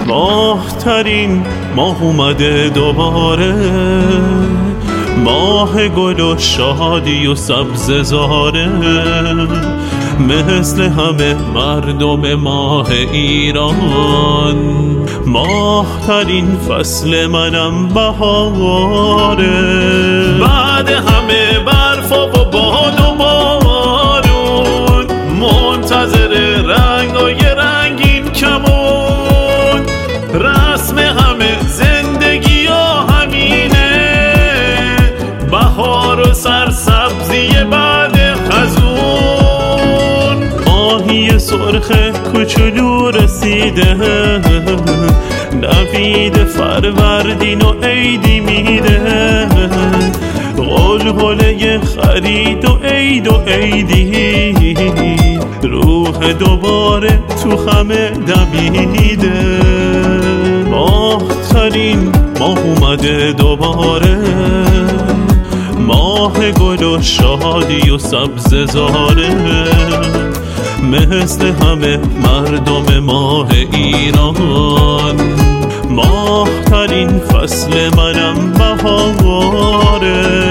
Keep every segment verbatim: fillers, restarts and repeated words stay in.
ماه ترین ماه اومده دوباره، ماه گل و شادی و سبز زاره، مثل همه مردم ماه ایران. ماه ترین فصل منم بهاره، بعد همه برف و باد و بارون، منتظر رنگای رنگین کمون. رسم همه زندگی ها همینه، بهار و سرسبزی بعد خزون. ماهی سرخ کوچولو رسیده، نوید فروردین و عیدی میده، غلغله خرید و عید و عیدی، روح دوباره تو خمه دمیده. ماه ترین ماه اومده دوباره، ماه گل و شادی و سبز زاره، مثل همه مردم ماه ایران. ماه ترین فصل منم بهاره.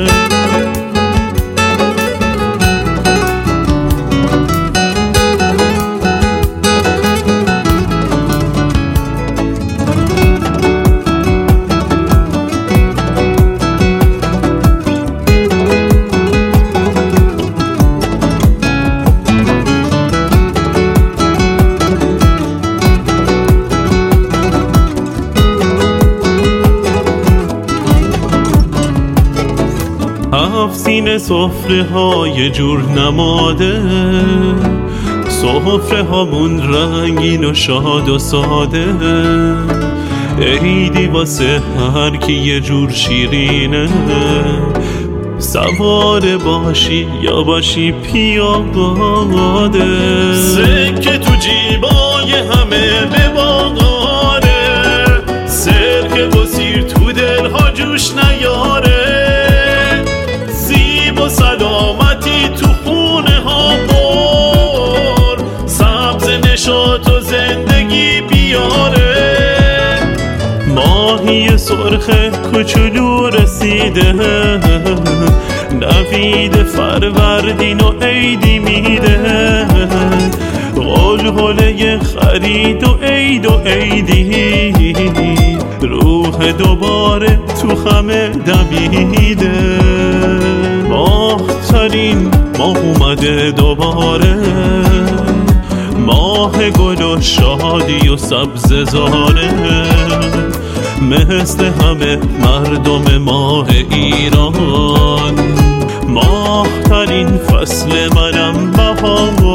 هفت سینه سفره های جور نماده، سفره هامون رنگین و شاد و ساده، عیدی واسه هر کی یه جور شیرینه، سوار باشی یا باشی پیاده، سکه تو جیبای همه بباغاره، سرکه و سیر تو دلها جوش نیاره، و سلامتی تو خونه ها بر، سبز نشاط و زندگی بیاره. ماهی سرخ کوچولو رسیده، نوید فروردین و عیدی میده، غلغله خرید و عید و عیدی، روح دوباره تو خمه دمیده. ماه ترین ماه اومده دوباره، ماه گل و شادی و سبز زاره، مثل همه مردم ماه ایران. ماه ترین فصل منم بهار.